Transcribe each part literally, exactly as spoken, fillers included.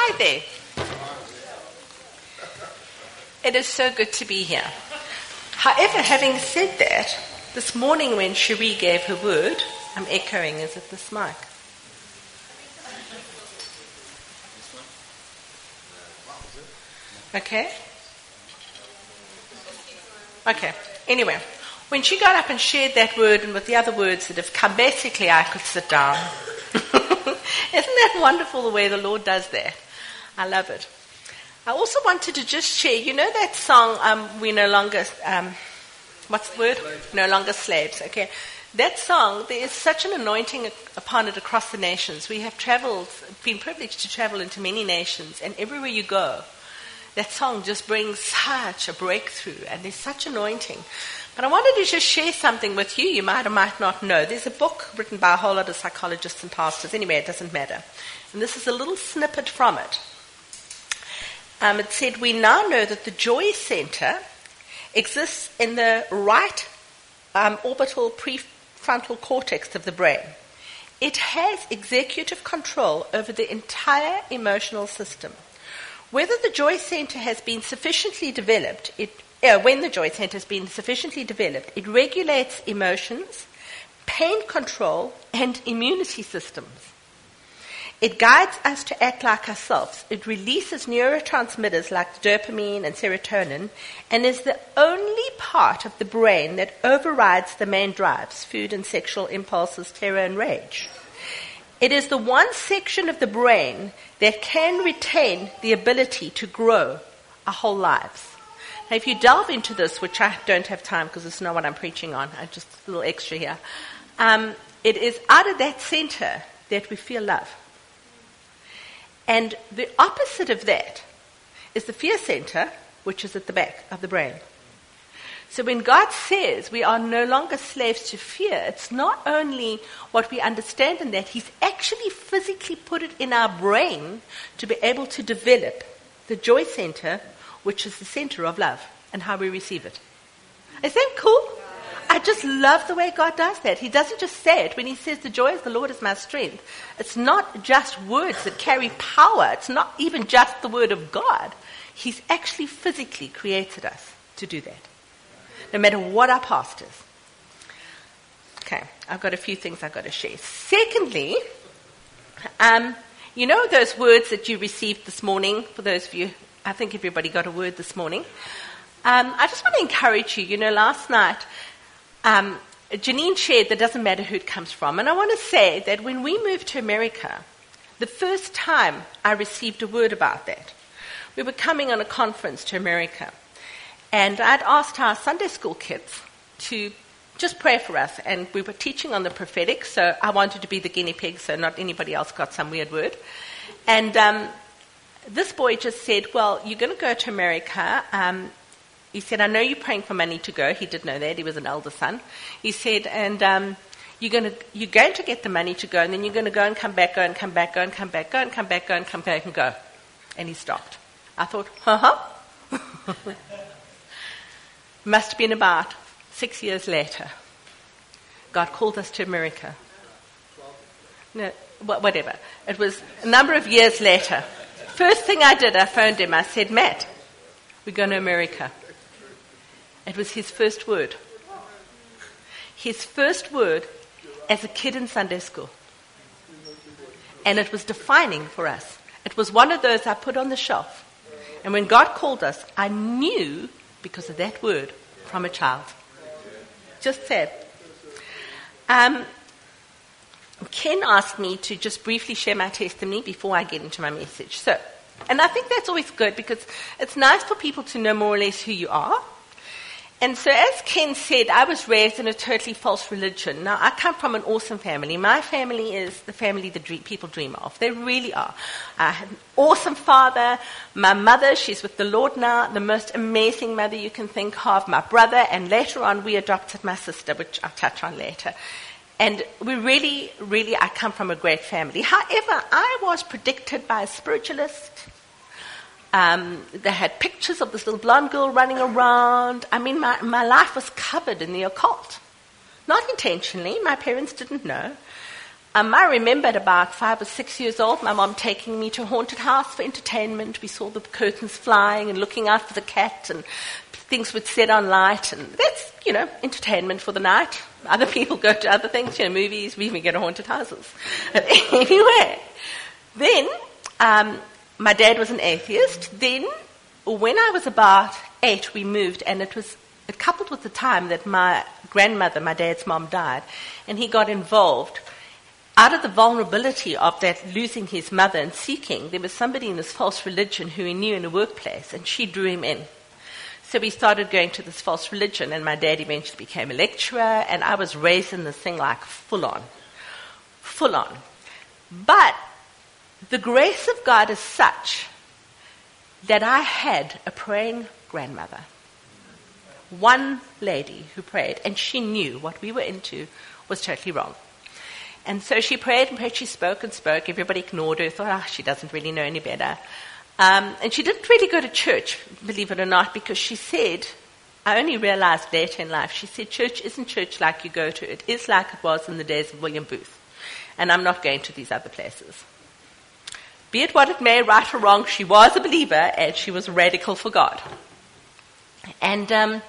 Hi there. It is so good to be here. However, having said that, this morning when Cherie gave her word, I'm echoing, is it this mic? Okay. Okay. Anyway, when she got up and shared that word and with the other words that have come, basically I could sit down. Isn't that wonderful the way the Lord does that? I love it. I also wanted to just share, you know that song, um, We No Longer, um, what's the word? No Longer Slaves, okay. That song, there is such an anointing upon it across the nations. We have traveled, been privileged to travel into many nations, and everywhere you go, that song just brings such a breakthrough, and there's such anointing. But I wanted to just share something with you you might or might not know. There's a book written by a whole lot of psychologists and pastors. Anyway, it doesn't matter. And this is a little snippet from it. Um, it said, we now know that the joy center exists in the right um, orbital prefrontal cortex of the brain. It has executive control over the entire emotional system. Whether the joy center has been sufficiently developed, it, uh, when the joy center has been sufficiently developed, it regulates emotions, pain control, and immunity systems. It guides us to act like ourselves. It releases neurotransmitters like dopamine and serotonin, and is the only part of the brain that overrides the main drives, food and sexual impulses, terror and rage. It is the one section of the brain that can retain the ability to grow our whole lives. Now, if you delve into this, which I don't have time because it's not what I'm preaching on, I just a little extra here, um, it is out of that center that we feel love. And the opposite of that is the fear center, which is at the back of the brain. So when God says we are no longer slaves to fear, it's not only what we understand in that, He's actually physically put it in our brain to be able to develop the joy center, which is the center of love and how we receive it. Is that cool? I just love the way God does that. He doesn't just say it. When He says the joy of the Lord is my strength, it's not just words that carry power. It's not even just the word of God. He's actually physically created us to do that, no matter what our past is. Okay, I've got a few things I've got to share. Secondly, um, you know those words that you received this morning? For those of you, I think everybody got a word this morning. Um, I just want to encourage you. You know, last night, um, Janine shared that it doesn't matter who it comes from. And I want to say that when we moved to America, the first time I received a word about that, we were coming on a conference to America. And I'd asked our Sunday school kids to just pray for us. And we were teaching on the prophetic, so I wanted to be the guinea pig so not anybody else got some weird word. And um, this boy just said, well, you're going to go to America. Um, he said, I know you're praying for money to go. He did know that. He was an elder son. He said, and um, you're going to you're going to get the money to go, and then you're going to go and come back, go and come back, go and come back, go and come back, go and come back and go. And he stopped. I thought, uh-huh. Must have been about six years later. God called us to America. No, whatever. It was a number of years later. First thing I did, I phoned him. I said, Matt, we're going to America. It was his first word. His first word as a kid in Sunday school. And it was defining for us. It was one of those I put on the shelf. And when God called us, I knew because of that word from a child. Just said. Um, Ken asked me to just briefly share my testimony before I get into my message. So, and I think that's always good because it's nice for people to know more or less who you are. And so as Ken said, I was raised in a totally false religion. Now, I come from an awesome family. My family is the family that dream, people dream of. They really are. I had an awesome father. My mother, she's with the Lord now, the most amazing mother you can think of. My brother, and later on we adopted my sister, which I'll touch on later. And we really, really, I come from a great family. However, I was predicted by a spiritualist. Um, they had pictures of this little blonde girl running around. I mean, my, my life was covered in the occult. Not intentionally. My parents didn't know. Um, I remember at about five or six years old, my mom taking me to a haunted house for entertainment. We saw the curtains flying and looking out for the cat, and things would set on light, and that's, you know, entertainment for the night. Other people go to other things, you know, movies. We even go to haunted houses. But anyway, then um, my dad was an atheist. Then, when I was about eight, we moved, and it was it coupled with the time that my grandmother, my dad's mom, died, and he got involved. Out of the vulnerability of that losing his mother and seeking, there was somebody in this false religion who he knew in a workplace, and she drew him in. So we started going to this false religion, and my dad eventually became a lecturer, and I was raised in this thing like full on. Full on. But the grace of God is such that I had a praying grandmother. One lady who prayed, and she knew what we were into was totally wrong. And so she prayed and prayed, she spoke and spoke. Everybody ignored her, thought, ah, oh, she doesn't really know any better. Um, and she didn't really go to church, believe it or not, because she said, I only realized later in life, she said, church isn't church like you go to. It is like it was in the days of William Booth. And I'm not going to these other places. Be it what it may, right or wrong, she was a believer and she was radical for God. And um,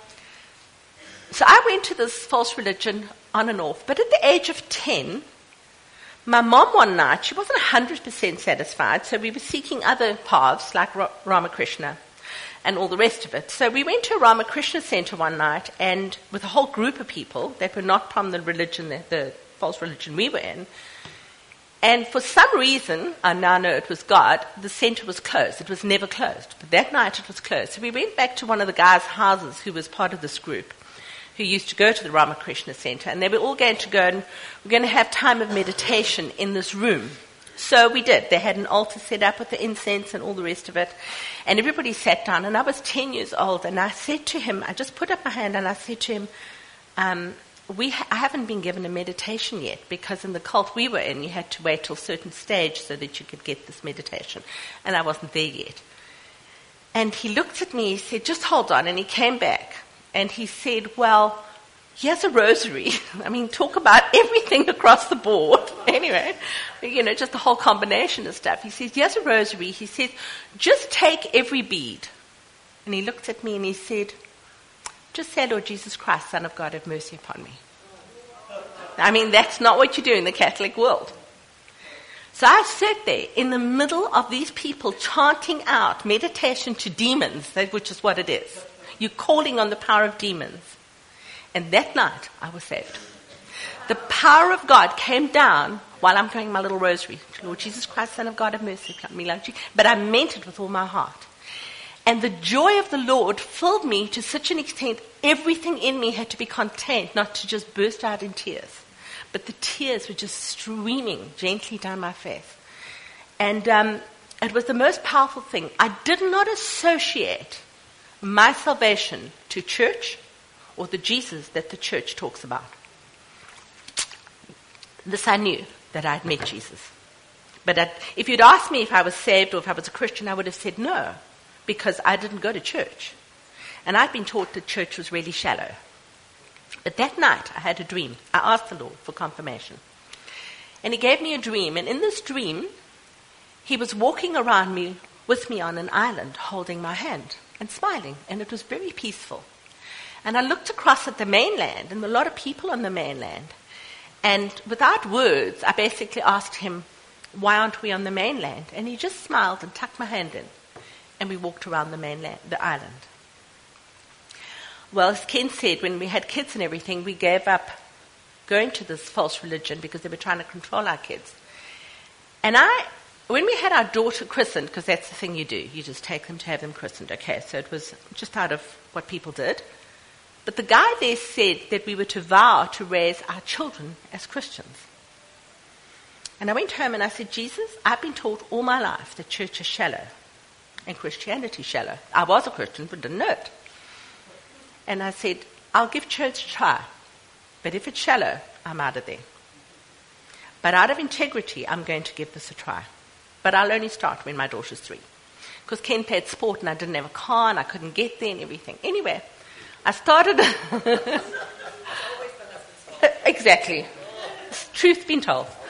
so I went to this false religion on and off. But at the age of ten, my mom one night, she wasn't one hundred percent satisfied, so we were seeking other paths like Ra- Ramakrishna and all the rest of it. So we went to a Ramakrishna center one night, and with a whole group of people that were not from the religion, the, the false religion we were in, and for some reason, I now know it was God, the center was closed. It was never closed. But that night it was closed. So we went back to one of the guys' houses who was part of this group, who used to go to the Ramakrishna Center, and they were all going to go and we're going to have time of meditation in this room. So we did. They had an altar set up with the incense and all the rest of it, and everybody sat down, and I was ten years old, and I said to him, I just put up my hand and I said to him, um, we ha- I haven't been given a meditation yet, because in the cult we were in, you had to wait till a certain stage so that you could get this meditation, and I wasn't there yet. And he looked at me, he said, just hold on, and he came back. And he said, well, here's a rosary. I mean, talk about everything across the board. Anyway, you know, just the whole combination of stuff. He says, here's a rosary. He says, just take every bead. And he looked at me and he said, just say, Lord Jesus Christ, Son of God, have mercy upon me. I mean, that's not what you do in the Catholic world. So I sat there in the middle of these people chanting out meditation to demons, which is what it is. You're calling on the power of demons. And that night, I was saved. The power of God came down while I'm praying my little rosary. Lord Jesus Christ, Son of God, have mercy upon me. But I meant it with all my heart. And the joy of the Lord filled me to such an extent, everything in me had to be contained, not to just burst out in tears. But the tears were just streaming gently down my face. And um, it was the most powerful thing. I did not associate my salvation to church or the Jesus that the church talks about. This I knew, that I had met Jesus. But I'd, if you'd asked me if I was saved or if I was a Christian, I would have said no, because I didn't go to church. And I'd been taught that church was really shallow. But that night I had a dream. I asked the Lord for confirmation. And he gave me a dream. And in this dream, he was walking around me with me on an island holding my hand and smiling, and it was very peaceful. And I looked across at the mainland, and there were a lot of people on the mainland. And without words, I basically asked him, why aren't we on the mainland? And he just smiled and tucked my hand in, and we walked around the mainland, the island. Well, as Ken said, when we had kids and everything, we gave up going to this false religion because they were trying to control our kids. And I... When we had our daughter christened, because that's the thing you do, you just take them to have them christened. Okay, so it was just out of what people did. But the guy there said that we were to vow to raise our children as Christians. And I went home and I said, Jesus, I've been taught all my life that church is shallow and Christianity shallow. I was a Christian, but didn't know it. And I said, I'll give church a try, but if it's shallow, I'm out of there. But out of integrity, I'm going to give this a try. But I'll only start when my daughter's three. Because Ken played sport and I didn't have a car and I couldn't get there and everything. Anyway, I started... Exactly. Truth been told.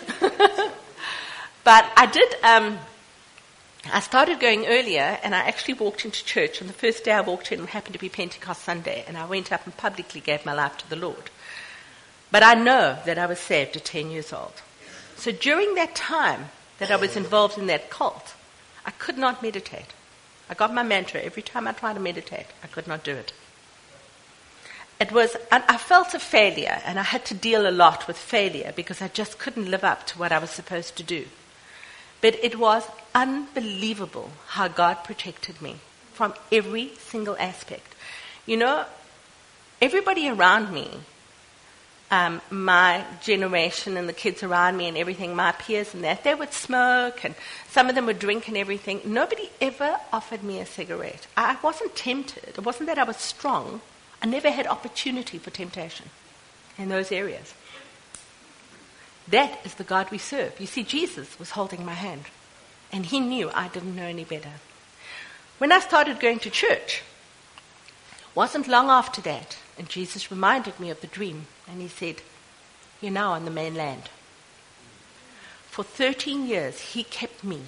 But I did, um, I started going earlier, and I actually walked into church. And the first day I walked in, it happened to be Pentecost Sunday, and I went up and publicly gave my life to the Lord. But I know that I was saved at ten years old. So during that time that I was involved in that cult, I could not meditate. I got my mantra. Every time I tried to meditate, I could not do it. It was, I felt a failure, and I had to deal a lot with failure because I just couldn't live up to what I was supposed to do. But it was unbelievable how God protected me from every single aspect. You know, everybody around me, um, my generation and the kids around me and everything, my peers and that, they would smoke and some of them would drink and everything. Nobody ever offered me a cigarette. I wasn't tempted. It wasn't that I was strong. I never had opportunity for temptation in those areas. That is the God we serve. You see, Jesus was holding my hand, and he knew I didn't know any better. When I started going to church, it wasn't long after that, and Jesus reminded me of the dream, and he said, "You're now on the mainland." For thirteen years, he kept me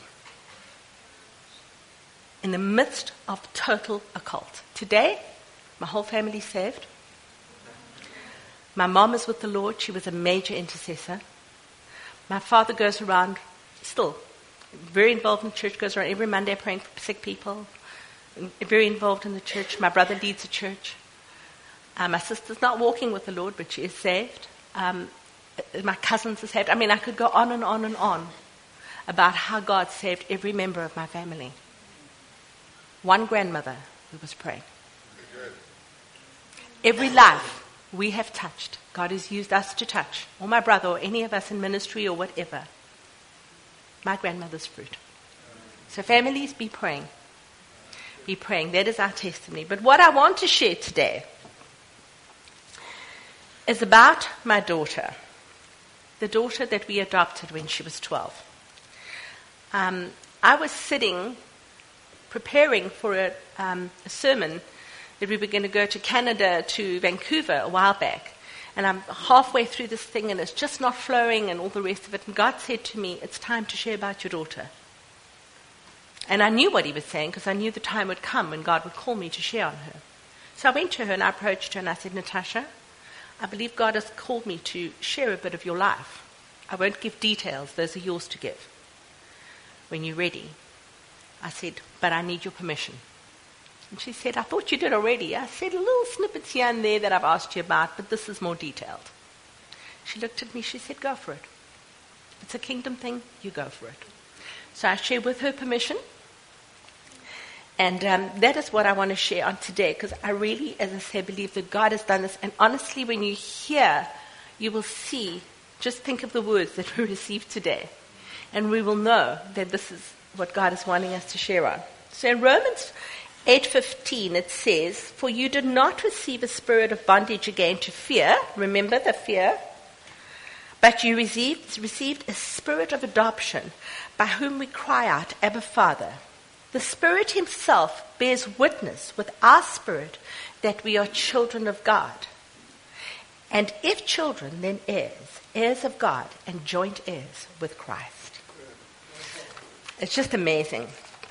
in the midst of total occult. Today, my whole family's saved. My mom is with the Lord. She was a major intercessor. My father goes around, still very involved in the church, goes around every Monday praying for sick people, very involved in the church. My brother leads a church. Uh, my sister's not walking with the Lord, but she is saved. Um, my cousins are saved. I mean, I could go on and on and on about how God saved every member of my family. One grandmother who was praying. Every life we have touched, God has used us to touch, or my brother, or any of us in ministry, or whatever. My grandmother's fruit. So families, be praying. Be praying. That is our testimony. But what I want to share today is about my daughter, the daughter that we adopted when she was twelve. Um, I was sitting, preparing for a, um, a sermon that we were going to go to Canada, to Vancouver a while back. And I'm halfway through this thing and it's just not flowing and all the rest of it. And God said to me, "It's time to share about your daughter." And I knew what he was saying because I knew the time would come when God would call me to share on her. So I went to her and I approached her and I said, "Natasha, I believe God has called me to share a bit of your life. I won't give details. Those are yours to give. When you're ready." I said, "But I need your permission." And she said, "I thought you did already." I said, "Little snippets here and there that I've asked you about, but this is more detailed." She looked at me, she said, "Go for it. If it's a kingdom thing, you go for it." So I shared with her permission. And um, that is what I want to share on today, because I really, as I say, believe that God has done this. And honestly, when you hear, you will see, just think of the words that we received today. And we will know that this is what God is wanting us to share on. So in Romans eight fifteen, it says, "For you did not receive a spirit of bondage again to fear," remember the fear, "but you received, received a spirit of adoption, by whom we cry out, Abba, Father. The Spirit himself bears witness with our spirit that we are children of God. And if children, then heirs, heirs of God, and joint heirs with Christ." It's just amazing.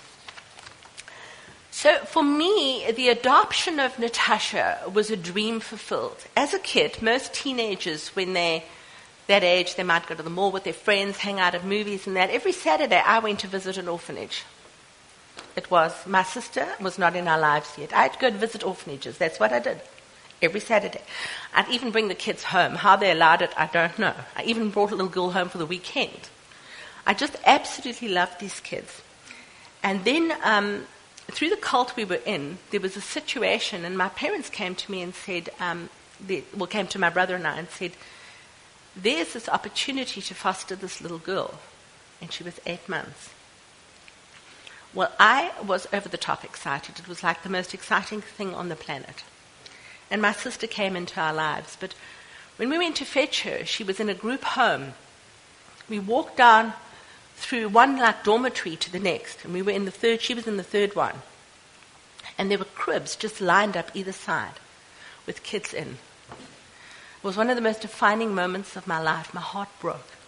So for me, the adoption of Natasha was a dream fulfilled. As a kid, most teenagers, when they're that age, they might go to the mall with their friends, hang out at movies and that. Every Saturday, I went to visit an orphanage. It was, my sister was not in our lives yet. I had to go to visit orphanages. That's what I did. Every Saturday. I'd even bring the kids home. How they allowed it, I don't know. I even brought a little girl home for the weekend. I just absolutely loved these kids. And then, um, through the cult we were in, there was a situation, and my parents came to me and said, um, they, well, came to my brother and I and said, "There's this opportunity to foster this little girl." And she was eight months. Well, I was over the top excited. It was like the most exciting thing on the planet. And my sister came into our lives. But when we went to fetch her, she was in a group home. We walked down through one like dormitory to the next, and we were in the third, she was in the third one. And there were cribs just lined up either side with kids in. It was one of the most defining moments of my life. My heart broke.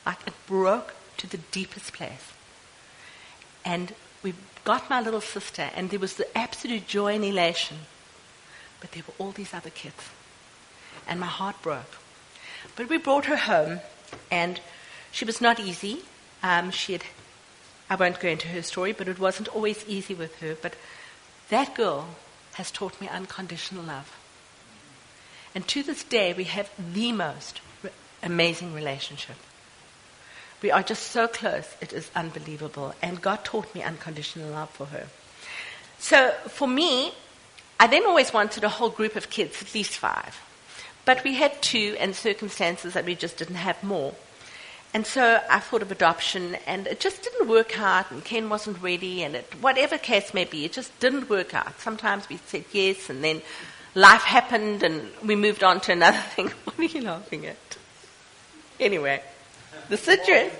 Like it broke to the deepest place. And we got my little sister, and there was the absolute joy and elation. But there were all these other kids. And my heart broke. But we brought her home, and she was not easy. Um, she had, I won't go into her story, but it wasn't always easy with her. But that girl has taught me unconditional love. And to this day, we have the most re- amazing relationship. We are just so close, it is unbelievable. And God taught me unconditional love for her. So for me, I then always wanted a whole group of kids, at least five. But we had two, and circumstances that we just didn't have more. And so I thought of adoption, and it just didn't work out, and Ken wasn't ready, and it, whatever case may be, it just didn't work out. Sometimes we said yes, and then life happened, and we moved on to another thing. What are you laughing at? Anyway, the situation...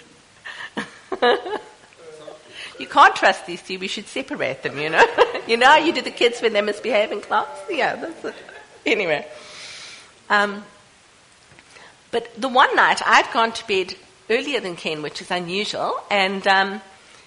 You can't trust these two. We should separate them, you know. You know how you do the kids when they misbehave in class? Yeah, that's it. Anyway. Um, but the one night, I'd gone to bed earlier than Ken, which is unusual, and um,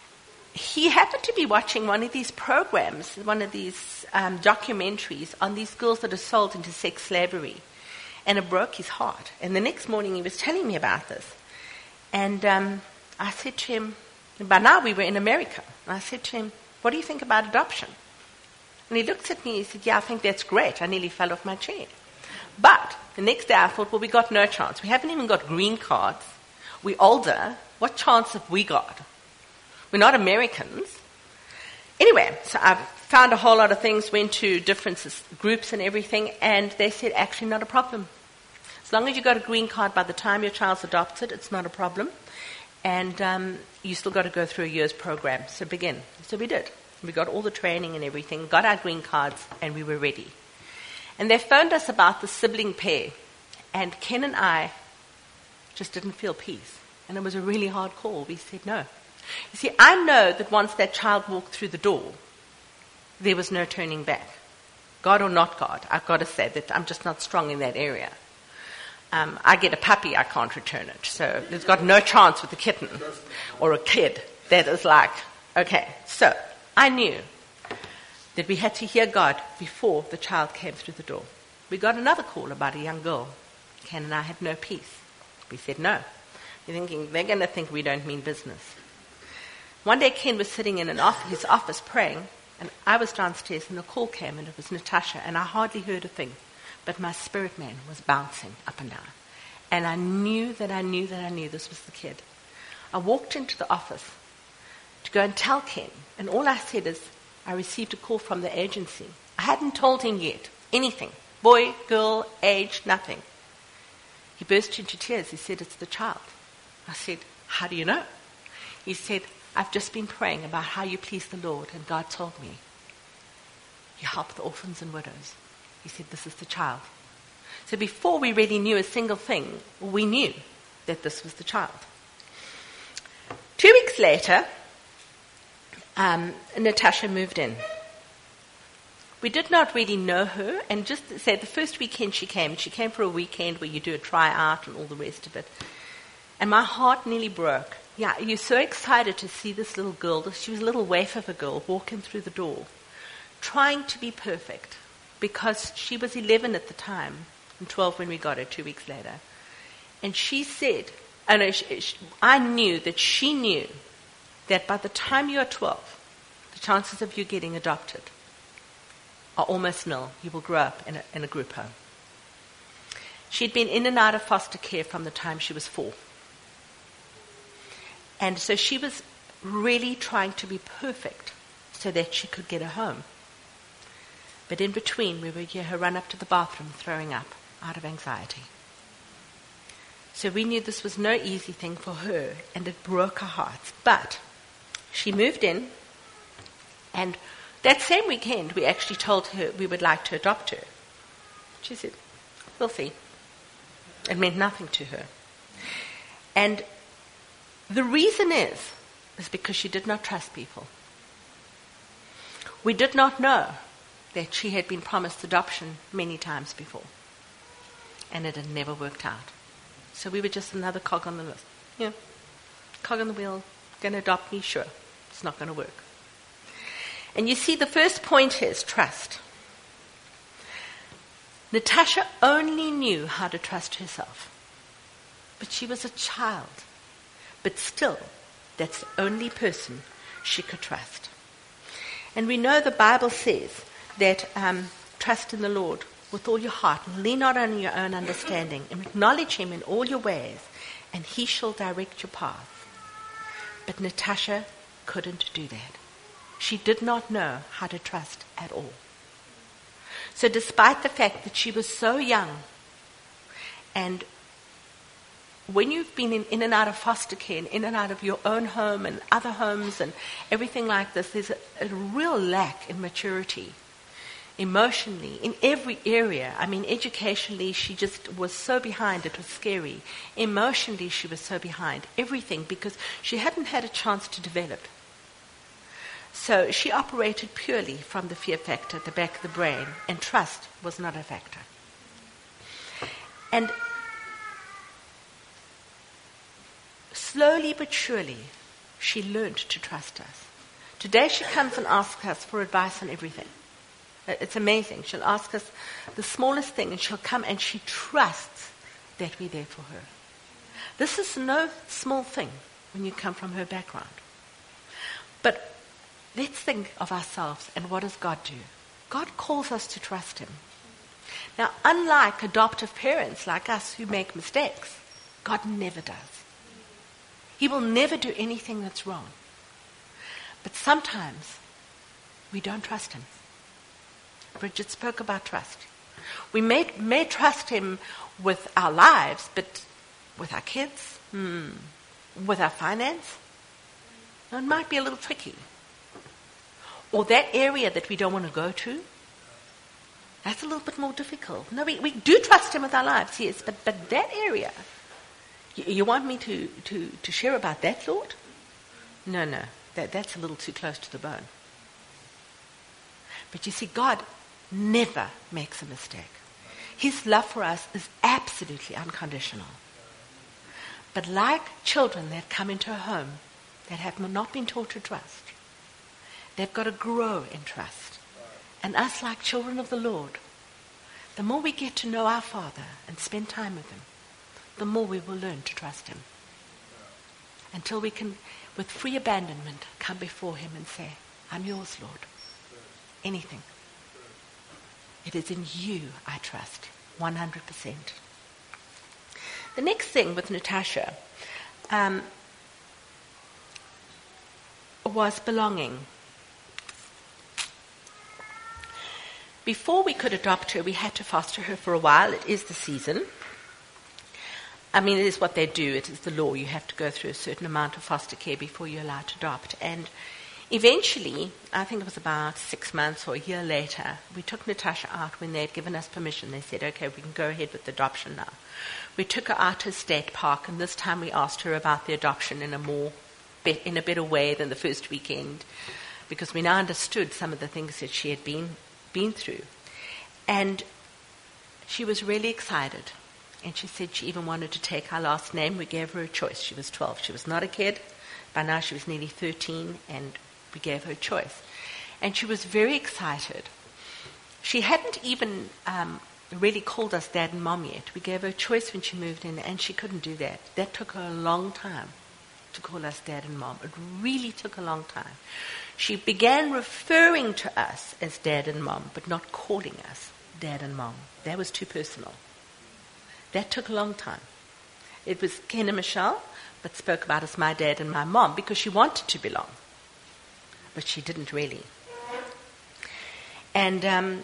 he happened to be watching one of these programs, one of these um, documentaries on these girls that are sold into sex slavery, and it broke his heart. And the next morning, he was telling me about this. And um, I said to him, and by now we were in America, and I said to him, what do you think about adoption? And he looked at me and he said, yeah, I think that's great. I nearly fell off my chair. But the next day I thought, well, we got no chance. We haven't even got green cards. We're older. What chance have we got? We're not Americans. Anyway, so I found a whole lot of things, went to different groups and everything, and they said, actually not a problem. As long as you got a green card by the time your child's adopted, it's not a problem. And um, you still got to go through a year's program. So begin. So we did. We got all the training and everything, got our green cards, and we were ready. And they phoned us about the sibling pair. And Ken and I just didn't feel peace. And it was a really hard call. We said no. You see, I know that once that child walked through the door, there was no turning back. God or not God, I've got to say that I'm just not strong in that area. Um, I get a puppy, I can't return it. So there's got no chance with a kitten or a kid that is like, okay. So I knew that we had to hear God before the child came through the door. We got another call about a young girl. Ken and I had no peace. We said no. We're thinking, they're going to think we don't mean business. One day Ken was sitting in an off- his office praying, and I was downstairs, and a call came, and it was Natasha, and I hardly heard a thing. But my spirit man was bouncing up and down. And I knew that I knew that I knew this was the kid. I walked into the office to go and tell Ken, and all I said is, I received a call from the agency. I hadn't told him yet anything. Boy, girl, age, nothing. He burst into tears. He said, it's the child. I said, how do you know? He said, I've just been praying about how you please the Lord, and God told me, you help the orphans and widows. He said, this is the child. So before we really knew a single thing, we knew that this was the child. Two weeks later, um, Natasha moved in. We did not really know her, and just to say the first weekend she came, she came for a weekend where you do a tryout and all the rest of it. And my heart nearly broke. Yeah, you're so excited to see this little girl. She was a little waif of a girl walking through the door, trying to be perfect. Because she was eleven at the time, and twelve when we got her two weeks later. And she said, I, know, she, she, I knew that she knew that by the time you are twelve, the chances of you getting adopted are almost nil. You will grow up in a, in a group home. She'd been in and out of foster care from the time she was four. And so she was really trying to be perfect so that she could get a home. But in between, we would hear her run up to the bathroom throwing up out of anxiety. So we knew this was no easy thing for her, and it broke our hearts. But she moved in, and that same weekend, we actually told her we would like to adopt her. She said, we'll see. It meant nothing to her. And the reason is, is because she did not trust people. We did not know that she had been promised adoption many times before. And it had never worked out. So we were just another cog on the list. you know, cog on the wheel, going to adopt me? Sure. It's not going to work. And you see, the first point is trust. Natasha only knew how to trust herself. But she was a child. But still, that's the only person she could trust. And we know the Bible says that um, trust in the Lord with all your heart, and lean not on your own understanding, and acknowledge him in all your ways, and he shall direct your path. But Natasha couldn't do that. She did not know how to trust at all. So despite the fact that she was so young, and when you've been in, in and out of foster care, and in and out of your own home and other homes and everything like this, there's a, a real lack in maturity. Emotionally, in every area. I mean, educationally, she just was so behind, it was scary. Emotionally, she was so behind. Everything, because she hadn't had a chance to develop. So she operated purely from the fear factor at the back of the brain, and trust was not a factor. And slowly but surely, she learned to trust us. Today she comes and asks us for advice on everything. It's amazing. She'll ask us the smallest thing, and she'll come and she trusts that we're there for her. This is no small thing when you come from her background. But let's think of ourselves, and what does God do? God calls us to trust him. Now, unlike adoptive parents like us who make mistakes, God never does. He will never do anything that's wrong. But sometimes we don't trust him. Bridget spoke about trust. We may, may trust him with our lives, but with our kids, hmm, with our finance, it might be a little tricky. Or that area that we don't want to go to, that's a little bit more difficult. No, we, we do trust him with our lives, yes, but, but that area, you, you want me to, to, to share about that, Lord? No, no, that, that's a little too close to the bone. But you see, God never makes a mistake. His love for us is absolutely unconditional. But like children that come into a home that have not been taught to trust, they've got to grow in trust. And us, like children of the Lord, the more we get to know our Father and spend time with him, the more we will learn to trust him. Until we can, with free abandonment, come before him and say, I'm yours, Lord. Anything. It is in you I trust, one hundred percent. The next thing with Natasha um, was belonging. Before we could adopt her, we had to foster her for a while. It is the season. I mean, it is what they do. It is the law. You have to go through a certain amount of foster care before you're allowed to adopt. And eventually, I think it was about six months or a year later, we took Natasha out when they had given us permission. They said, okay, we can go ahead with the adoption now. We took her out to a state park, and this time we asked her about the adoption in a more, be- in a better way than the first weekend, because we now understood some of the things that she had been been through. And she was really excited. And she said she even wanted to take our last name. We gave her a choice. She was twelve. She was not a kid. By now she was nearly thirteen, and we gave her a choice. And she was very excited. She hadn't even um, really called us Dad and Mom yet. We gave her a choice when she moved in, and she couldn't do that. That took her a long time to call us Dad and Mom. It really took a long time. She began referring to us as Dad and Mom, but not calling us Dad and Mom. That was too personal. That took a long time. It was Ken and Michelle, but spoke about as my dad and my mom because she wanted to belong. But she didn't really. And um,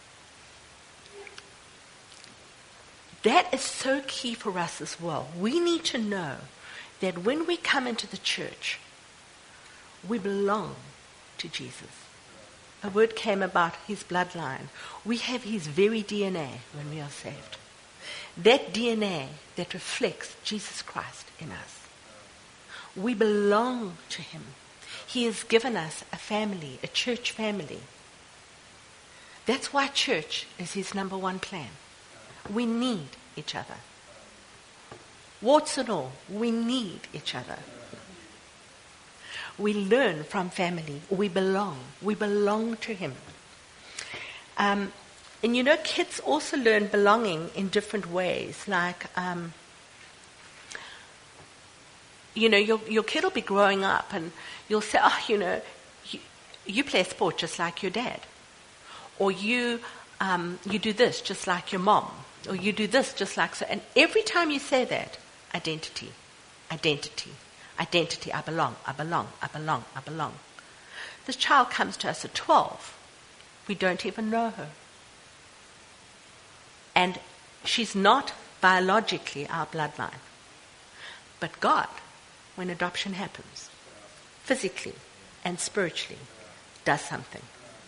that is so key for us as well. We need to know that when we come into the church, we belong to Jesus. A word came about his bloodline. We have his very D N A when we are saved. That D N A that reflects Jesus Christ in us. We belong to him. He has given us a family, a church family. That's why church is his number one plan. We need each other. Warts and all, we need each other. We learn from family. We belong. We belong to him. Um, and you know, kids also learn belonging in different ways. Like, um, you know, your, your kid will be growing up and you'll say, oh, you know, you, you play sport just like your dad. Or you, um, you do this just like your mom. Or you do this just like so. And every time you say that, identity, identity, identity, I belong, I belong, I belong, I belong. This child comes to us at twelve. We don't even know her. And she's not biologically our bloodline. But God, when adoption happens, physically and spiritually, does something.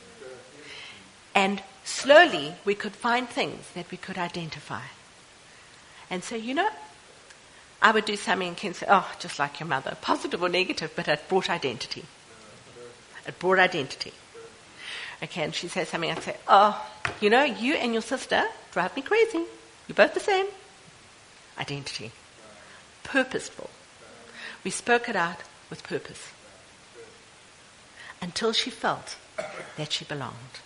And slowly we could find things that we could identify. And so, you know, I would do something and Ken say, oh, just like your mother, positive or negative, but it brought identity. It brought identity. Okay, and she says something, I'd say, oh, you know, you and your sister drive me crazy. You're both the same. Identity. Purposeful. We spoke it out with purpose. Until she felt that she belonged.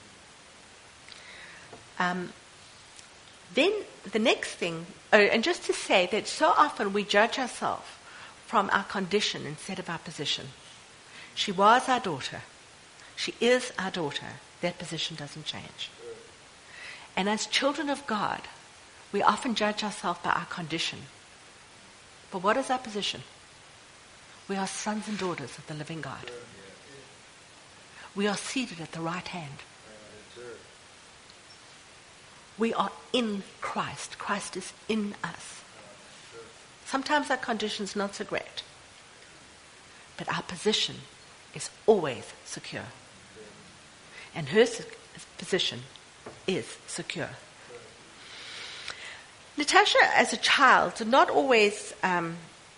Um, then the next thing, oh, and just to say that so often we judge ourselves from our condition instead of our position. She was our daughter. She is our daughter. That position doesn't change. And as children of God, we often judge ourselves by our condition. But what is our position? We are sons and daughters of the living God. We are seated at the right hand. We are in Christ. Christ is in us. Sometimes our condition's not so great. But our position is always secure. And her position is secure. Natasha, as a child, did not always um,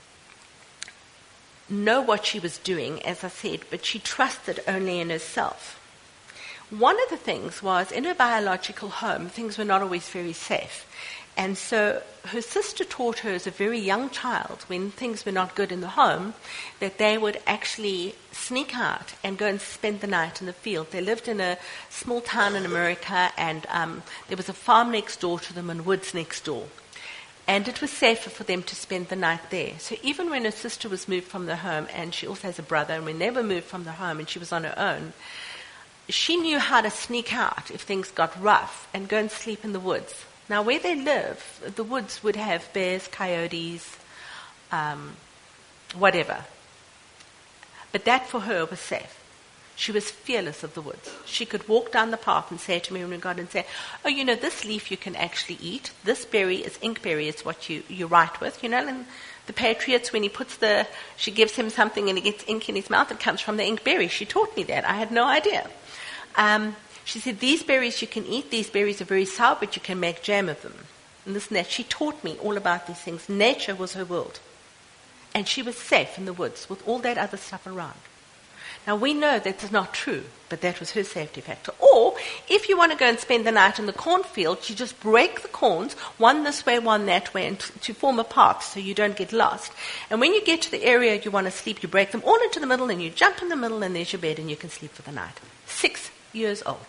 know what she was doing, as I said, but she trusted only in herself. One of the things was, in her biological home, things were not always very safe. And so her sister taught her as a very young child, when things were not good in the home, that they would actually sneak out and go and spend the night in the field. They lived in a small town in America, and um, there was a farm next door to them and woods next door. And it was safer for them to spend the night there. So even when her sister was moved from the home, and she also has a brother, and when they were moved from the home and she was on her own, she knew how to sneak out if things got rough and go and sleep in the woods. Now, where they live, the woods would have bears, coyotes, um, whatever. But that for her was safe. She was fearless of the woods. She could walk down the path and say to me when we got and say, oh, you know, this leaf you can actually eat. This berry is inkberry, it's what you, you write with. You know, and the Patriots, when he puts the, she gives him something and he gets ink in his mouth, it comes from the inkberry. She taught me that. I had no idea. Um, she said, these berries you can eat. These berries are very sour, but you can make jam of them. And this and that. She taught me all about these things. Nature was her world. And she was safe in the woods with all that other stuff around. Now, we know that is not true, but that was her safety factor. Or, if you want to go and spend the night in the cornfield, you just break the corns, one this way, one that way, and t- to form a path so you don't get lost. And when you get to the area you want to sleep, you break them all into the middle, and you jump in the middle, and there's your bed, and you can sleep for the night. Six years old.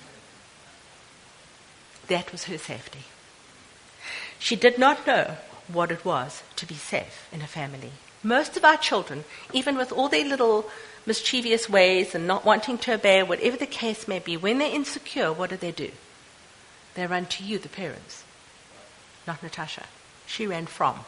That was her safety. She did not know what it was to be safe in a family. Most of our children, even with all their little mischievous ways and not wanting to obey, whatever the case may be, when they're insecure, what do they do? They run to you, the parents. Not Natasha. She ran from.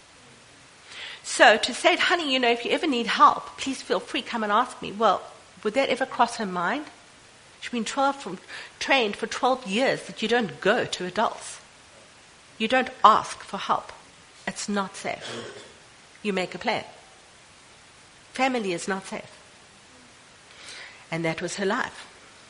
So to say, honey, you know, if you ever need help, please feel free, come and ask me. Well, would that ever cross her mind? She's been twelve from, trained for twelve years that you don't go to adults. You don't ask for help. It's not safe. You make a plan. Family is not safe. And that was her life.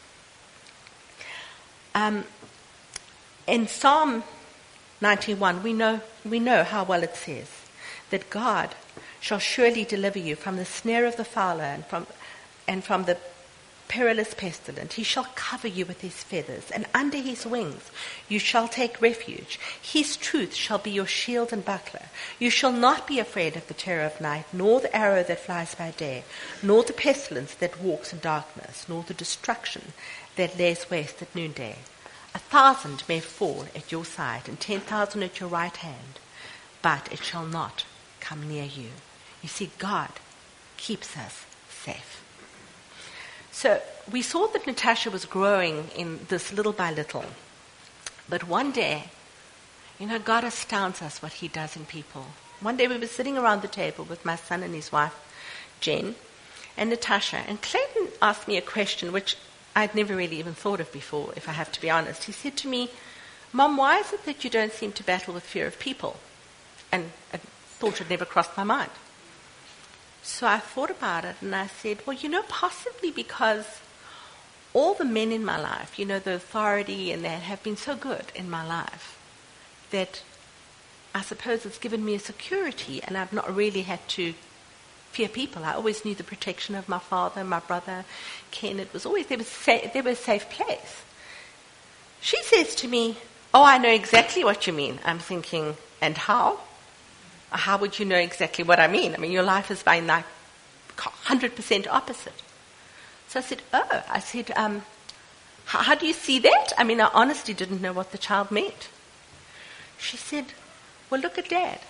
Um, in Psalm ninety-one, we know, we know how well it says that God shall surely deliver you from the snare of the fowler and from, and from the perilous pestilence. He shall cover you with his feathers, and under his wings you shall take refuge. His truth shall be your shield and buckler. You shall not be afraid of the terror of night, nor the arrow that flies by day, nor the pestilence that walks in darkness, nor the destruction that lays waste at noonday. A thousand may fall at your side, and ten thousand at your right hand, but it shall not come near you. You see, God keeps us safe. So we saw that Natasha was growing in this little by little. But one day, you know, God astounds us what he does in people. One day we were sitting around the table with my son and his wife, Jen, and Natasha. And Clayton asked me a question which I'd never really even thought of before, if I have to be honest. He said to me, Mom, why is it that you don't seem to battle with fear of people? And a thought had never crossed my mind. So I thought about it and I said, well, you know, possibly because all the men in my life, you know, the authority and that have been so good in my life that I suppose it's given me a security and I've not really had to fear people. I always knew the protection of my father, my brother, Ken. It was always, they were, sa- they were a safe place. She says to me, oh, I know exactly what you mean. I'm thinking, and how? How would you know exactly what I mean? I mean, your life has been like one hundred percent opposite. So I said, oh, I said, um, how, how do you see that? I mean, I honestly didn't know what the child meant. She said, well, look at Dad.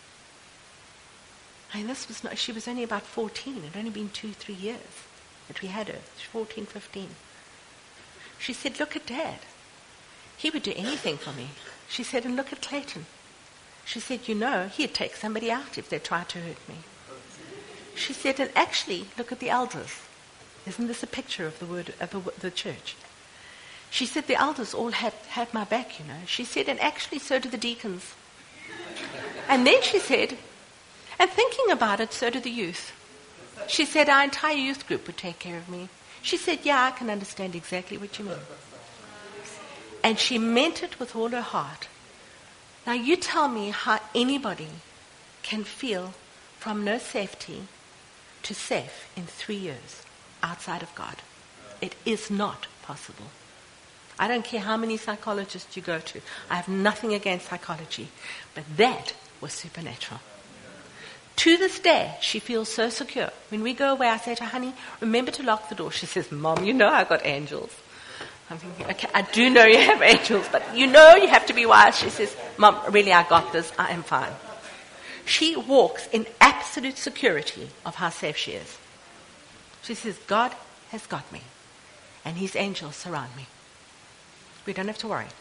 And this was not, she was only about fourteen. It had only been two, three years that we had her, fourteen, fifteen. She said, look at Dad. He would do anything for me. She said, and look at Clayton. She said, you know, he'd take somebody out if they tried to hurt me. She said, and actually, look at the elders. Isn't this a picture of the word of the, the church? She said, the elders all have, have my back, you know. She said, and actually, so do the deacons. And then she said, and thinking about it, so do the youth. She said, our entire youth group would take care of me. She said, yeah, I can understand exactly what you mean. And she meant it with all her heart. Now you tell me how anybody can feel from no safety to safe in three years outside of God. It is not possible. I don't care how many psychologists you go to. I have nothing against psychology. But that was supernatural. To this day, she feels so secure. When we go away, I say to her, honey, remember to lock the door. She says, Mom, you know I've got angels. I'm thinking, okay, I do know you have angels, but you know you have to be wise. She says, Mom, really, I got this. I am fine. She walks in absolute security of how safe she is. She says, God has got me, and his angels surround me. We don't have to worry.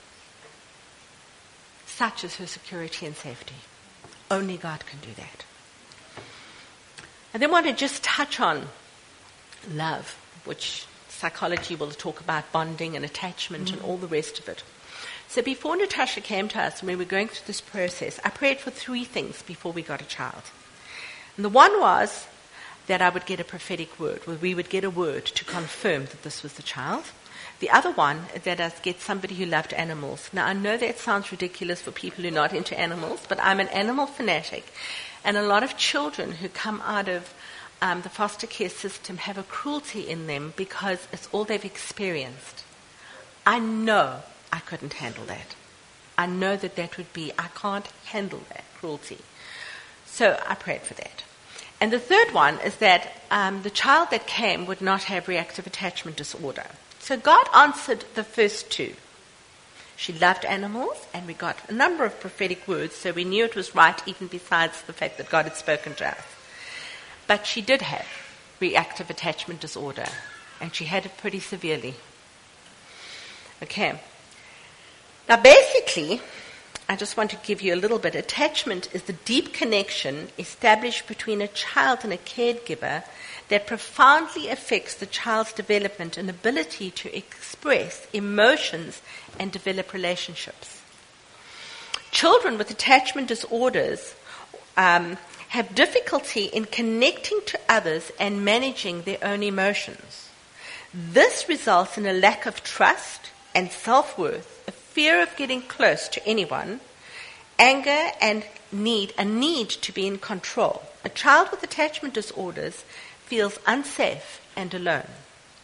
Such is her security and safety. Only God can do that. I then want to just touch on love, which psychology will talk about bonding and attachment mm-hmm. and all the rest of it. So before Natasha came to us, when we were going through this process, I prayed for three things before we got a child. And the one was that I would get a prophetic word, where we would get a word to confirm that this was the child. The other one is that I'd get somebody who loved animals. Now, I know that sounds ridiculous for people who are not into animals, but I'm an animal fanatic. And a lot of children who come out of um, the foster care system have a cruelty in them because it's all they've experienced. I know I couldn't handle that. I know that that would be, I can't handle that cruelty. So I prayed for that. And the third one is that um, the child that came would not have reactive attachment disorder. So God answered the first two. She loved animals, and we got a number of prophetic words, so we knew it was right, even besides the fact that God had spoken to us. But she did have reactive attachment disorder, and she had it pretty severely. Okay. Now, basically, I just want to give you a little bit. Attachment is the deep connection established between a child and a caregiver that profoundly affects the child's development and ability to express emotions and develop relationships. Children with attachment disorders um, have difficulty in connecting to others and managing their own emotions. This results in a lack of trust and self-worth, a fear of getting close to anyone, anger and need, a need to be in control. A child with attachment disorders feels unsafe and alone.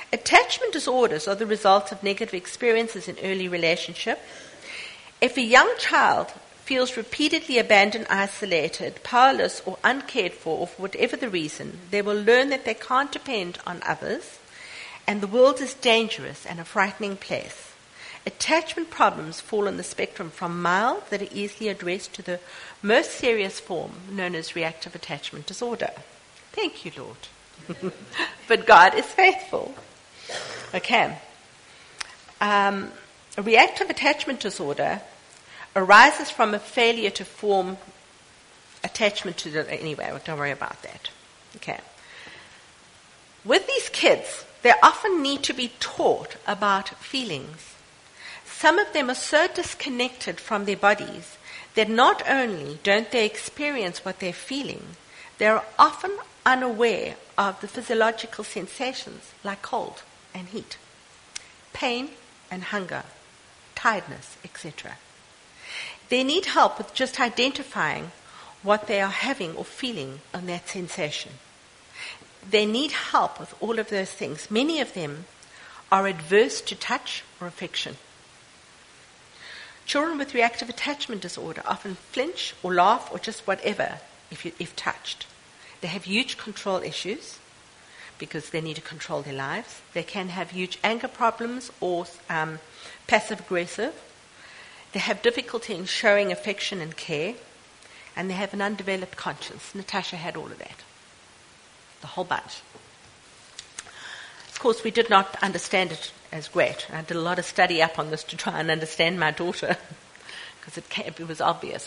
Attachment disorders are the result of negative experiences in early relationship. If a young child feels repeatedly abandoned, isolated, powerless, or uncared for, or for whatever the reason, they will learn that they can't depend on others, and the world is dangerous and a frightening place. Attachment problems fall on the spectrum from mild, that are easily addressed, to the most serious form, known as reactive attachment disorder. Thank you, Lord. But God is faithful. Okay. Um, a reactive attachment disorder arises from a failure to form attachment to the, anyway, don't worry about that. Okay. With these kids, they often need to be taught about feelings. Some of them are so disconnected from their bodies that not only don't they experience what they're feeling, they're often unaware of the physiological sensations like cold and heat, pain and hunger, tiredness, et cetera. They need help with just identifying what they are having or feeling on that sensation. They need help with all of those things. Many of them are adverse to touch or affection. Children with reactive attachment disorder often flinch or laugh or just whatever if, you, if touched. They have huge control issues because they need to control their lives. They can have huge anger problems or um, passive-aggressive. They have difficulty in showing affection and care. And they have an undeveloped conscience. Natasha had all of that. The whole bunch. Of course, we did not understand it as great. I did a lot of study up on this to try and understand my daughter because it, came, it was obvious.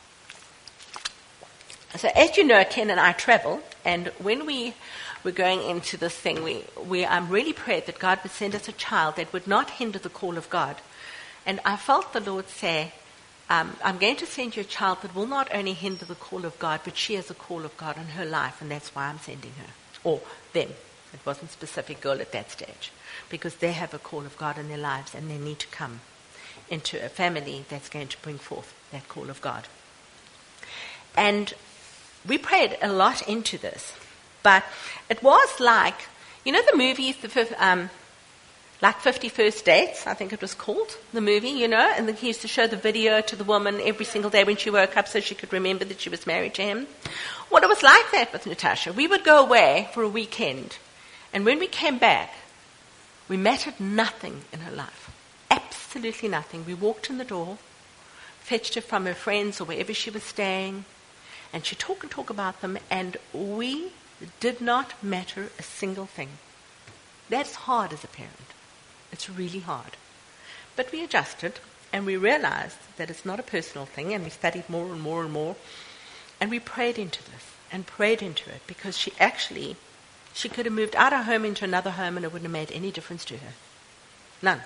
So as you know, Ken and I travel, and when we were going into this thing, we, we um, really prayed that God would send us a child that would not hinder the call of God. And I felt the Lord say, um, I'm going to send you a child that will not only hinder the call of God, but she has a call of God in her life, and that's why I'm sending her. Or them. It wasn't a specific girl at that stage. Because they have a call of God in their lives, and they need to come into a family that's going to bring forth that call of God. And we prayed a lot into this. But it was like, you know the movies, the um, like fifty First Dates, I think it was called, the movie, you know, and he used to show the video to the woman every single day when she woke up so she could remember that she was married to him. Well, it was like that with Natasha. We would go away for a weekend, and when we came back, we mattered nothing in her life. Absolutely nothing. We walked in the door, fetched her from her friends or wherever she was staying, and she'd talk and talk about them, and we did not matter a single thing. That's hard as a parent. It's really hard. But we adjusted, and we realized that it's not a personal thing, and we studied more and more and more, and we prayed into this, and prayed into it, because she actually, she could have moved out of home into another home, and it wouldn't have made any difference to her. None.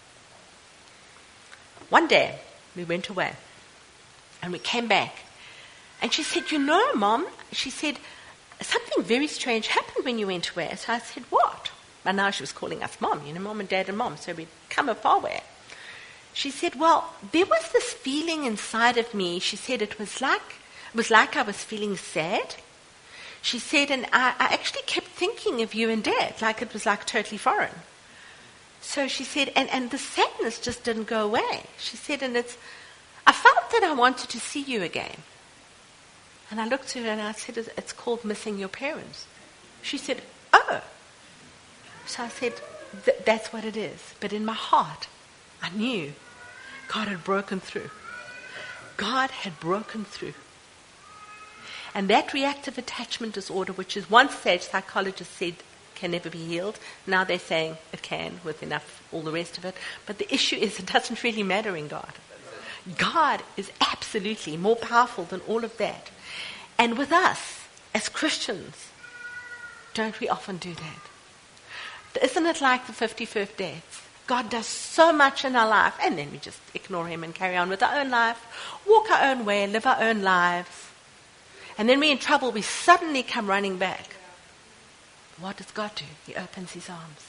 One day, we went away, and we came back, and she said, you know, Mom, she said, something very strange happened when you went away. So I said, what? And now she was calling us Mom, you know, Mom and Dad and Mom, so we'd come a far way. She said, well, there was this feeling inside of me. She said it was like, it was like I was feeling sad. She said, and I, I actually kept thinking of you and Dad, like it was like totally foreign. So she said, and, and the sadness just didn't go away. She said, and it's, I felt that I wanted to see you again. And I looked at her and I said, it's called missing your parents. She said, oh. So I said, that's what it is. But in my heart, I knew God had broken through. God had broken through. And that reactive attachment disorder, which is one stage psychologists said can never be healed, now they're saying it can with enough, all the rest of it. But the issue is it doesn't really matter in God. God is absolutely more powerful than all of that. And with us, as Christians, don't we often do that? Isn't it like the fifty-first dates? God does so much in our life, and then we just ignore him and carry on with our own life, walk our own way, live our own lives. And then we're in trouble, we suddenly come running back. What does God do? He opens his arms.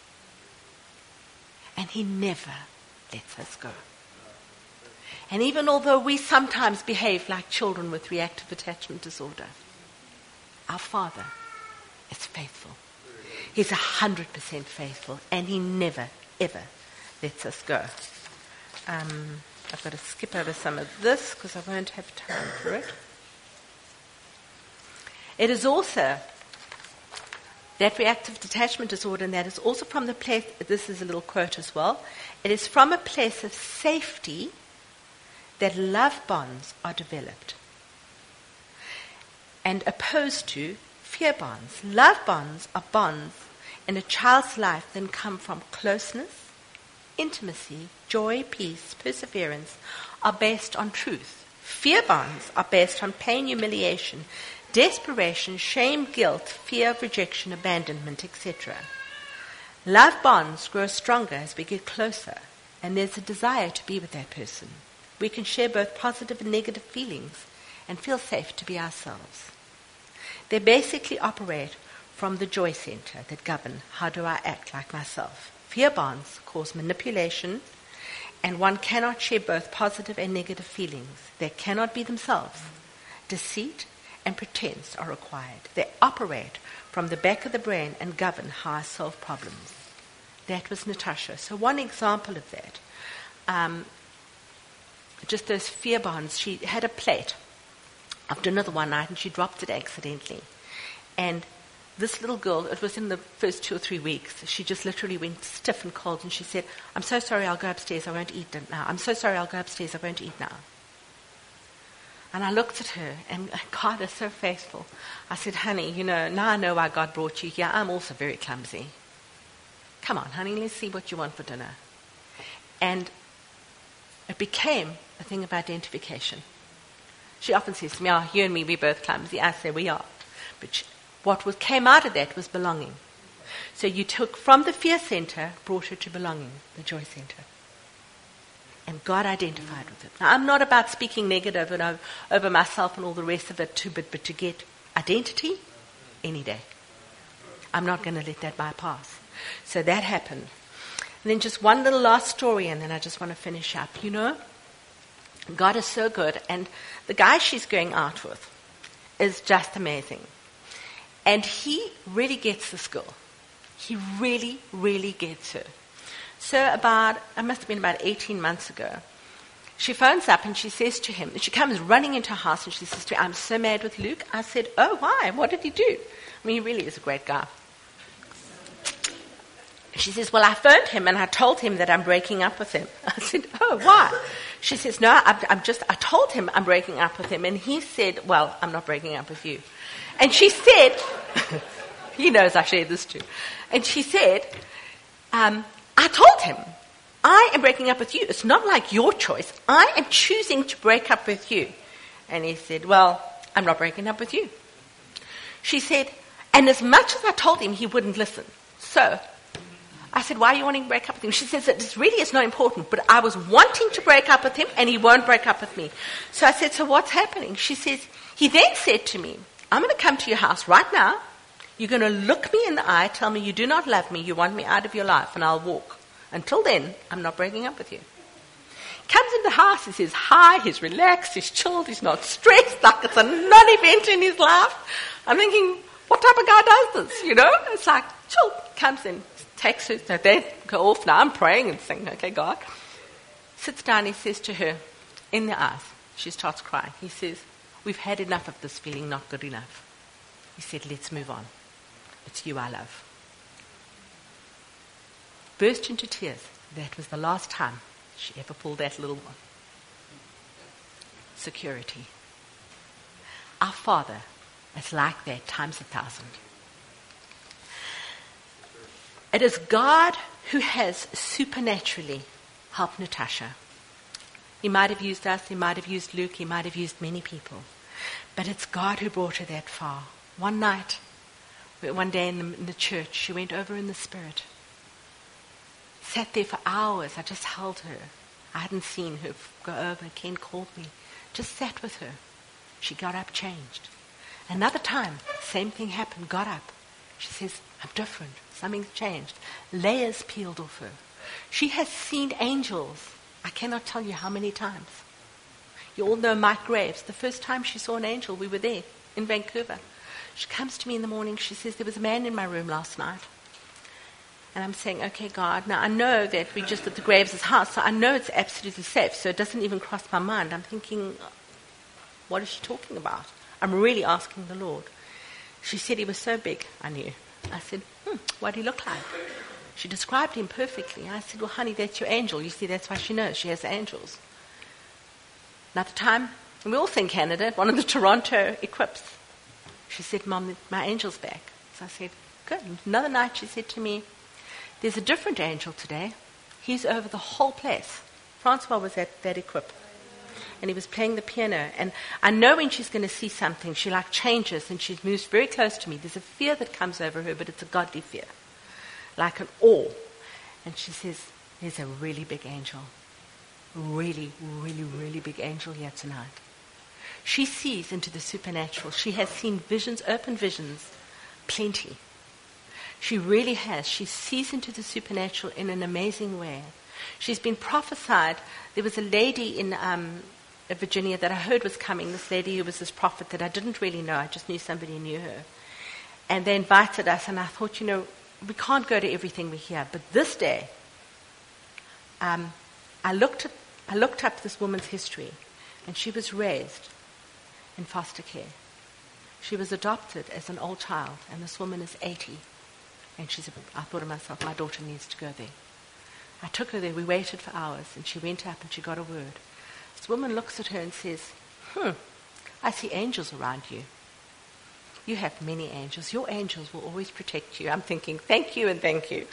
And he never lets us go. And even although we sometimes behave like children with reactive attachment disorder, our Father is faithful. He's one hundred percent faithful, and he never, ever lets us go. Um, I've got to skip over some of this because I won't have time for it. It is also, that reactive detachment disorder, and that is also from the place, this is a little quote as well, it is from a place of safety that love bonds are developed, and opposed to fear bonds. Love bonds are bonds in a child's life that come from closeness, intimacy, joy, peace, perseverance, are based on truth. Fear bonds are based on pain, humiliation, desperation, shame, guilt, fear of rejection, abandonment, et cetera. Love bonds grow stronger as we get closer, and there's a desire to be with that person. We can share both positive and negative feelings and feel safe to be ourselves. They basically operate from the joy center that govern how do I act like myself. Fear bonds cause manipulation, and one cannot share both positive and negative feelings. They cannot be themselves. Deceit and pretense are required. They operate from the back of the brain and govern how I solve problems. That was Natasha. So one example of that, um, just those fear bonds, she had a plate of dinner the one night and she dropped it accidentally. And this little girl, it was in the first two or three weeks, she just literally went stiff and cold and she said, I'm so sorry, I'll go upstairs, I won't eat now. I'm so sorry, I'll go upstairs, I won't eat now. And I looked at her, and God is so faithful. I said, honey, you know, now I know why God brought you here. I'm also very clumsy. Come on, honey, let's see what you want for dinner. And it became a thing of identification. She often says to me, oh, you and me, we're both clumsy. I say, we are. But she, what was, came out of that was belonging. So you took from the fear center, brought her to belonging, the joy center. And God identified with it. Now, I'm not about speaking negative and over, over myself and all the rest of it, too, but, but to get identity, any day. I'm not going to let that bypass. So that happened. And then just one little last story, and then I just want to finish up. You know, God is so good, and the guy she's going out with is just amazing. And he really gets this girl. He really, really gets her. So about, it must have been about eighteen months ago, she phones up and she says to him, she comes running into her house and she says to me, I'm so mad with Luke. I said, oh, why? What did he do? I mean, he really is a great guy. She says, well, I phoned him and I told him that I'm breaking up with him. I said, oh, why? She says, no, I'm, I'm just, I told him I'm breaking up with him. And he said, well, I'm not breaking up with you. And she said, he knows I shared this too. And she said, um, I told him, I am breaking up with you. It's not like your choice. I am choosing to break up with you. And he said, well, I'm not breaking up with you. She said, and as much as I told him, he wouldn't listen. So I said, why are you wanting to break up with him? She says, it really is not important, but I was wanting to break up with him, and he won't break up with me. So I said, so what's happening? She says, he then said to me, I'm going to come to your house right now. You're going to look me in the eye, tell me you do not love me, you want me out of your life, and I'll walk. Until then, I'm not breaking up with you. Comes in the house, he says hi, he's relaxed, he's chilled, he's not stressed, like it's a non-event in his life. I'm thinking, what type of guy does this, you know? It's like, chill, comes in, takes her, so they go off now, I'm praying and saying, okay, God. Sits down, he says to her, in the eyes, she starts crying. He says, we've had enough of this feeling not good enough. He said, let's move on. It's you I love. Burst into tears. That was the last time she ever pulled that little one. Security. Our Father is like that times a thousand. It is God who has supernaturally helped Natasha. He might have used us, he might have used Luke, he might have used many people. But it's God who brought her that far. One night, one day in the, in the church, she went over in the Spirit. Sat there for hours. I just held her. I hadn't seen her go over. Ken called me. Just sat with her. She got up, changed. Another time, same thing happened, got up. She says, I'm different. Something's changed. Layers peeled off her. She has seen angels. I cannot tell you how many times. You all know Mike Graves. The first time she saw an angel, we were there in Vancouver. She comes to me in the morning. She says, there was a man in my room last night. And I'm saying, okay, God, now I know that we just at the Graves' house, so I know it's absolutely safe, so it doesn't even cross my mind. I'm thinking, what is she talking about? I'm really asking the Lord. She said he was so big, I knew. I said, hmm, what did he look like? She described him perfectly. I said, well, honey, that's your angel. You see, that's why she knows. She has angels. Another time, and we're also in Canada, one of the Toronto equips. She said, Mom, my angel's back. So I said, good. Another night she said to me, there's a different angel today. He's over the whole place. Francois was at that equip. And he was playing the piano. And I know when she's going to see something, she like changes and she moves very close to me. There's a fear that comes over her, but it's a godly fear. Like an awe. And she says, there's a really big angel. Really, really, really big angel here tonight. She sees into the supernatural. She has seen visions, open visions, plenty. She really has. She sees into the supernatural in an amazing way. She's been prophesied. There was a lady in um, Virginia that I heard was coming, this lady who was this prophet that I didn't really know. I just knew somebody knew her. And they invited us, and I thought, you know, we can't go to everything we hear. But this day, um, I looked at, I looked up this woman's history, and she was raised in foster care. She was adopted as an old child, and this woman is eighty. And she's, I thought to myself, my daughter needs to go there. I took her there. We waited for hours, and she went up and she got a word. This woman looks at her and says, hmm, I see angels around you. You have many angels. Your angels will always protect you. I'm thinking, thank you and thank you.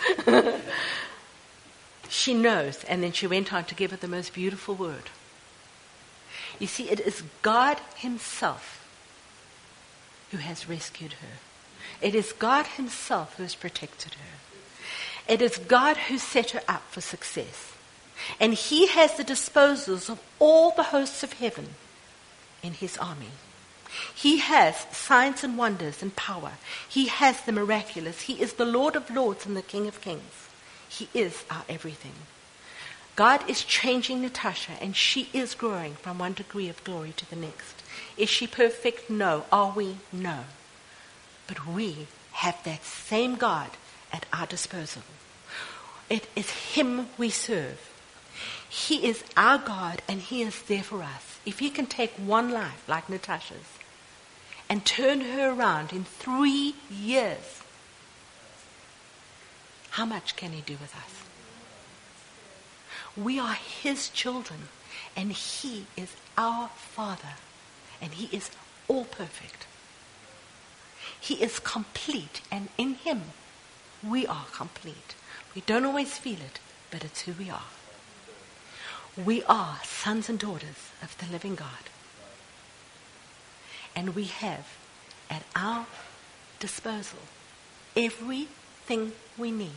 She knows, and then she went on to give her the most beautiful word. You see, it is God himself who has rescued her. It is God himself who has protected her. It is God who set her up for success. And he has the disposals of all the hosts of heaven in his army. He has signs and wonders and power. He has the miraculous. He is the Lord of lords and the King of kings. He is our everything. God is changing Natasha, and she is growing from one degree of glory to the next. Is she perfect? No. Are we? No. But we have that same God at our disposal. It is him we serve. He is our God, and he is there for us. If he can take one life like Natasha's and turn her around in three years, how much can he do with us? We are his children, and he is our Father, and he is all perfect. He is complete, and in him we are complete. We don't always feel it, but it's who we are. We are sons and daughters of the living God. And we have at our disposal everything we need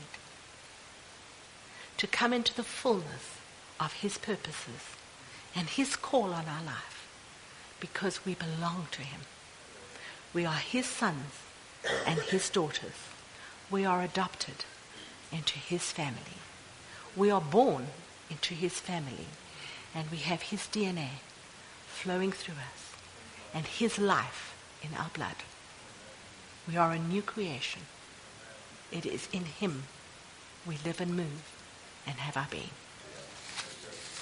to come into the fullness of his purposes and his call on our life, because we belong to him. We are his sons and his daughters. We are adopted into his family. We are born into his family, and we have his D N A flowing through us and his life in our blood. We are a new creation. It is in him we live and move and have our being.